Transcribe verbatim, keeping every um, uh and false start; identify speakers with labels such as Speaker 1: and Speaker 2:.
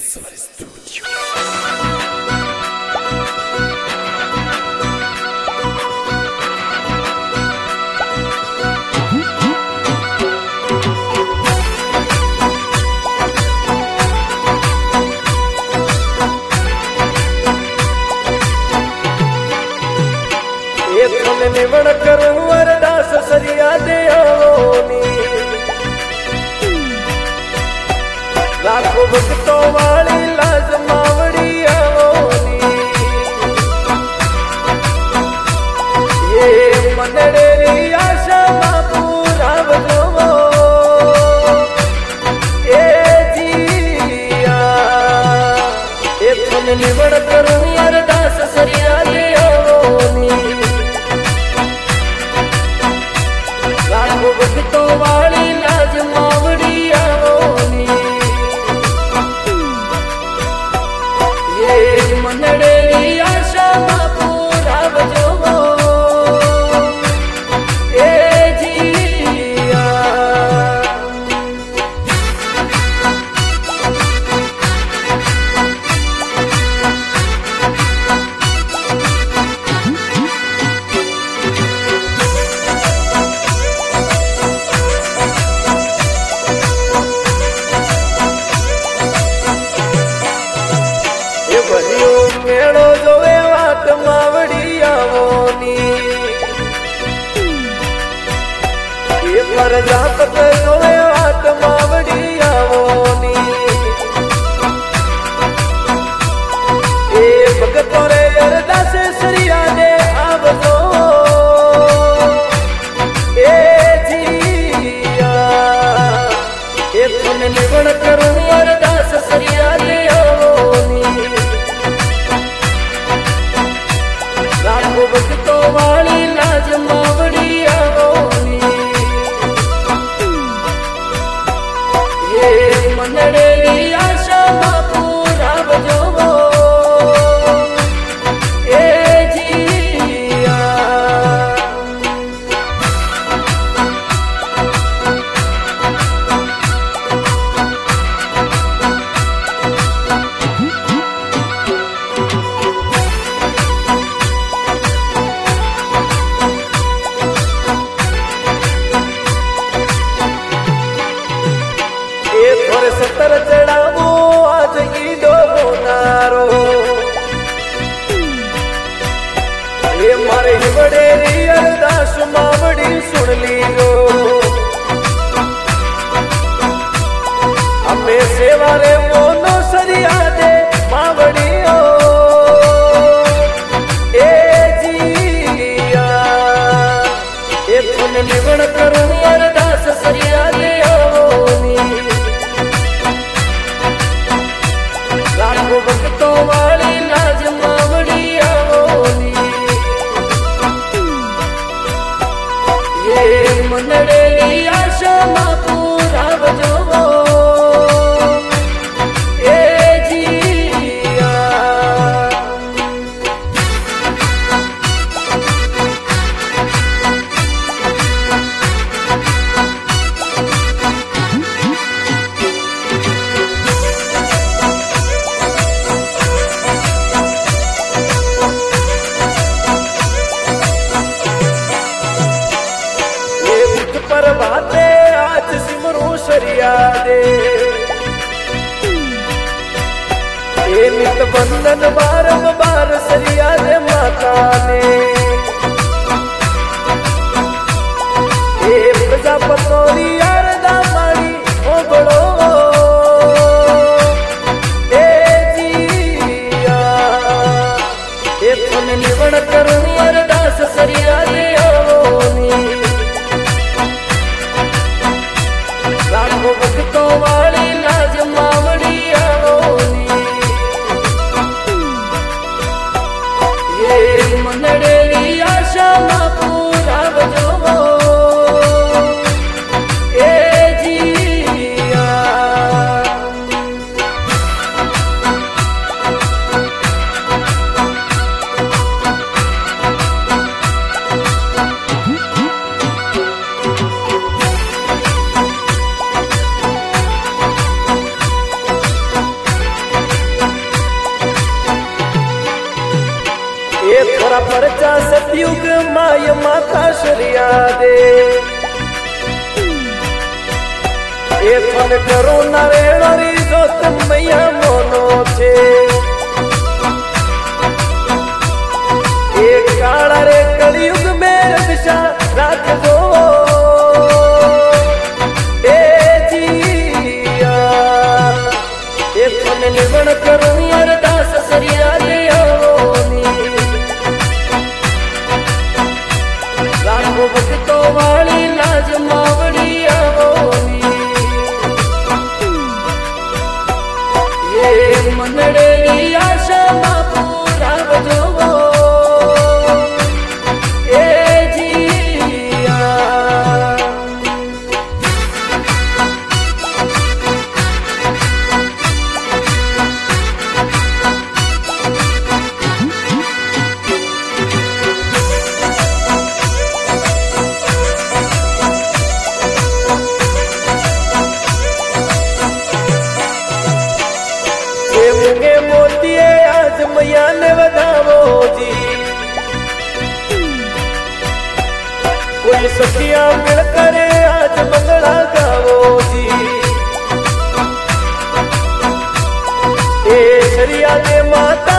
Speaker 1: Silver Studio.
Speaker 2: निवण करूं अरदास सरिया दे आवोनी लाखों भक्तों वाली लाज मावड़ी आवोनी ये मनड़ेरी आशा मा पूरा बजवो ए जिया ए थन निवण करूं अरदास सरिया दे आवोनी भक्तों वाली लाज मावड़ी आवोनी ये मनड़ेरी आशा मा पूरा बजवो ए जिया मेड़ो जोवे वाट मावड़ी आवोनी ये प्रजापत जोवे वाट मावड़ी आवोनी ये भगतों रे अरदास सरिया दे आवजो ए जिया ये तुम निवण करूं अरदास सरिया दे आवोनी भक्तों वाली लाज मावड़ी आवोनी ये मनड़ेरी आशा मा पूरा बजवो ए जिया सतर चढ़ावो आज ईडो बोनारो ये मारे हिवड़ेरी अरदास मावड़ी सुन लीरो हमें सेवा रे मोनो सरिया दे मावड़ी ओ ए जिया ये तुम निवण करूं अरदास सरिया दे आवोनी लाखों भक्तों वाली लाज मावड़ी आवोनी ये मनड़ेरी आशा मा पूरा बजवो ए जिया प्रभाते आज सिमरू सरिया दे ये नित बंधन बारंबार सरिया दे माता ने ये प्रजापतोरी अरदा माड़ी ओ बड़ो ए जिया ये थन निवण करूं अरदास सरिया दे आवोनी लाखों भक्तों वाली लाज मावड़ी आवोनी ये मनड़ेरी आशा मा पूरा बजवो देवा परचा सतयुग माय माता शरिया दे ए फन करो ना वेळोरी जोत मैया मोनो छे एक काळा रे कलयुग में दिशा राख दो ए जिया ए फन निर्वण करो अरदास सरिया दे आवोनी राखो भक्तो वाली लाज मावड़ी आवोनी ये मनड़े की आशा बापू राव जोगो ए जिया मुंगे मोतिए आज मैया ने बधावो जी कोई सखिया मिल करे आज मंगला गावो जी ए शरिया दे माता